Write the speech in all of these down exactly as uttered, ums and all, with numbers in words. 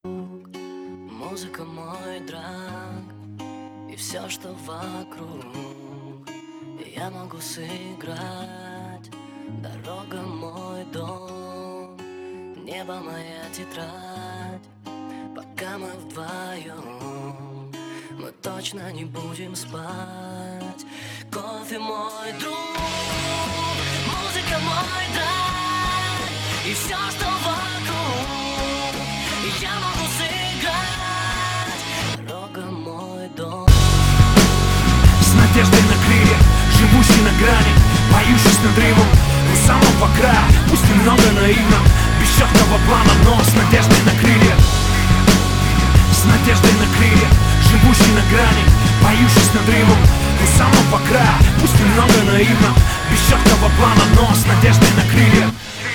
Музыка мой драг, и все, что вокруг я могу сыграть. Дорога мой дом, небо моя тетрадь. Пока мы вдвоем, мы точно не будем спать. Кофе мой друг, музыка мой драг, и все, что вокруг я могу сыграть. Дорога мой дом. С надеждой на крылья, живущий на грани, поющий с надрывом у самого края. Пусть немного наивно, без четкого плана, но с надеждой на крылья. С надеждой на крылья, живущий на грани, поющий с надрывом у самого края. Пусть немного наивно, без четкого плана, но с надеждой на крылья.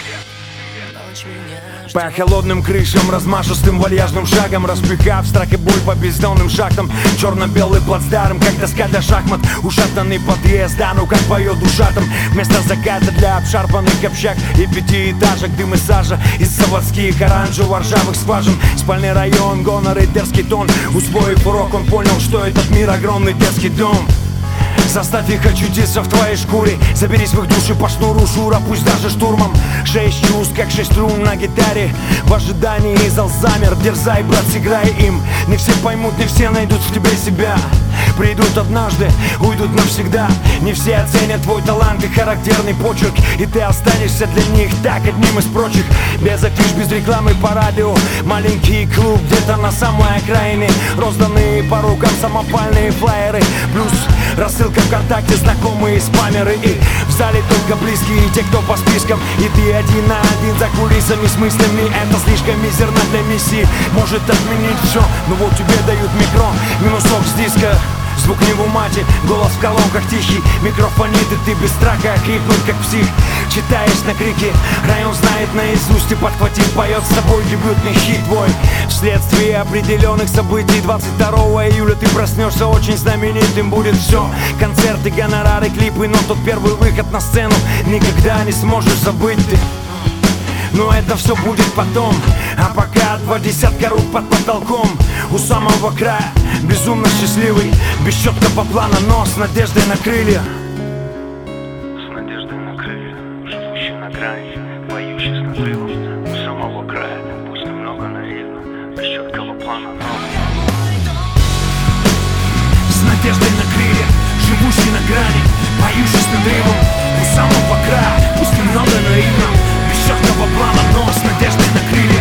По холодным крышам, размашистым вальяжным шагом, распихав страх и боль по бездонным шахтам. Черно-белый плацдарм, как доска для шахмат. Ушатанный подъезд, да ну как поет душа там. Вместо заката для обшарпанных общак и пятиэтажек, дым и сажа из заводских оранжево-ржавых скважин. Спальный район, гонор и дерзкий тон. Усвоив урок, он понял, что этот мир огромный детский дом. Заставь их очутиться в твоей шкуре. Заберись в их души по шнуру шура, пусть даже штурмом. Шесть чувств, как шесть струн на гитаре. В ожидании зал замер. Дерзай, брат, сыграй им. Не все поймут, не все найдут в тебе себя. Придут однажды, уйдут навсегда. Не все оценят твой талант и характерный почерк, и ты останешься для них так одним из прочих. Без афиш, без рекламы по радио. Маленький клуб где-то на самой окраине. Розданные по рукам самопальные флаеры. Плюс рассылка ВКонтакте, знакомые спамеры. И в зале только близкие, те, кто по спискам. И ты один на один за кулисами с мыслями. Это слишком мизерно для миссии. Может отменить все, но вот тебе дают микро. Минусок с диска, звук не в умате, голос в колонках тихий. Микрофонит, и ты без страха хрипнуть как псих. Читаешь на крики, район знает наизусть. И подхватив, поет с тобой дебютный хит твой. Вследствие определенных событий двадцать второго июля ты проснешься очень знаменитым. Будет все, концерты, гонорары, клипы. Но тот первый выход на сцену никогда не сможешь забыть ты. Но это все будет потом. А пока два десятка рук под потолком у самого края, безумно счастливый, без четкого плана, но с надеждой на крылья. С надеждой на крылья, живущий на грани, поющий с надрывом у самого края. Пусть немного наивно, без четкого плана, но с надеждой на крылья, живущий на грани, поющий с надрывом у самого края. Пусть немного наивно, без четкого плана, но с надеждой на крылья.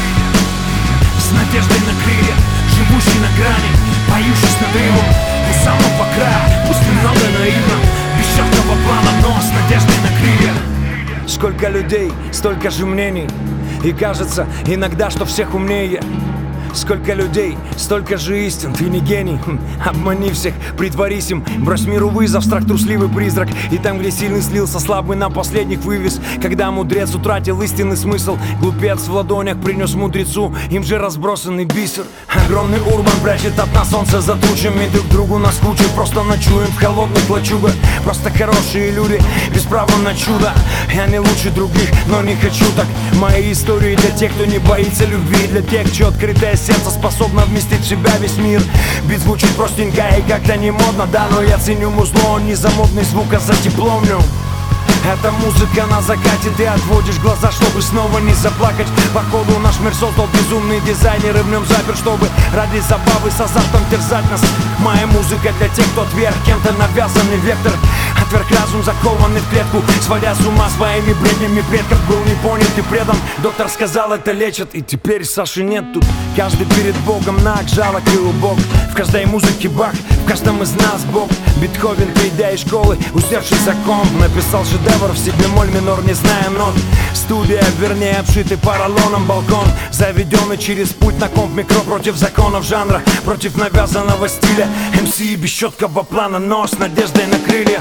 С надеждой на крылья, живущий на грани, поющий с надрывом у самого края. Пусть немного наивно, без четкого плана, но с надеждой на крылья. Сколько людей, столько же мнений. И кажется иногда, что всех умнее. Сколько людей, столько же истин. Ты не гений, хм, обмани всех, притворись им. Брось миру вызов, страх трусливый призрак. И там, где сильный слился, слабый на последних вывез. Когда мудрец утратил истинный смысл, глупец в ладонях принес мудрецу им же разбросанный бисер. Огромный урбан прячет от нас солнце за тучами. Друг другу наскучим, просто ночуем в холодных лачугах. Просто хорошие люди, без права на чудо. Я не лучше других, но не хочу так. Мои истории для тех, кто не боится любви. Для тех, чье открытое сердце способно вместить в себя весь мир. Бит звучит простенько и как-то не модно, да, но я ценю музло, он не за модный звук, а за теплом в нем. Эта музыка на закате, ты отводишь глаза, чтобы снова не заплакать. Походу наш мир создал безумный дизайнер, и в нем запер, чтобы ради забавы с азартом терзать нас. Моя музыка для тех, кто отверг кем-то навязанный вектор. Отверг разум, закованный в клетку, сводя с ума своими бреднями предков. Был не понят и предан, доктор сказал, это лечит. И теперь Саши нет тут, каждый перед Богом наг, жалок и убог. В каждой музыке Бах, в каждом из нас Бог. Бетховен, придя из школы, усевший за комп, написал шедевр в си бемоль минор, не зная нот. Студия, вернее, обшитый поролоном балкон, заведенный через путь на комп микро. Против законов жанра, против навязанного стиля. эм си без четкого плана, но с надеждой на крылья.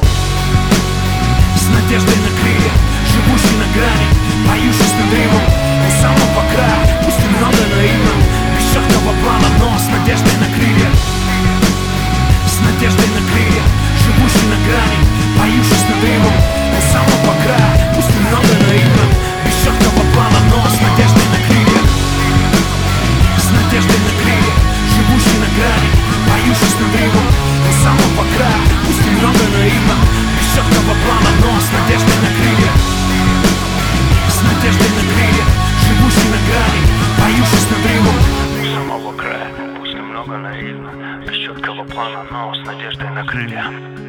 С надеждой на крылья, живущий на грани, поющий с надрывом у самого края. Пусть немного наивно, без четкого плана, но с надеждой на крылья. С надеждой на крылья, живущий на грани, поющий с надрывом у самого края. Пусть немного наивно, без четкого плана, но с надеждой на крылья. С четкого плана, но с надеждой на крылья.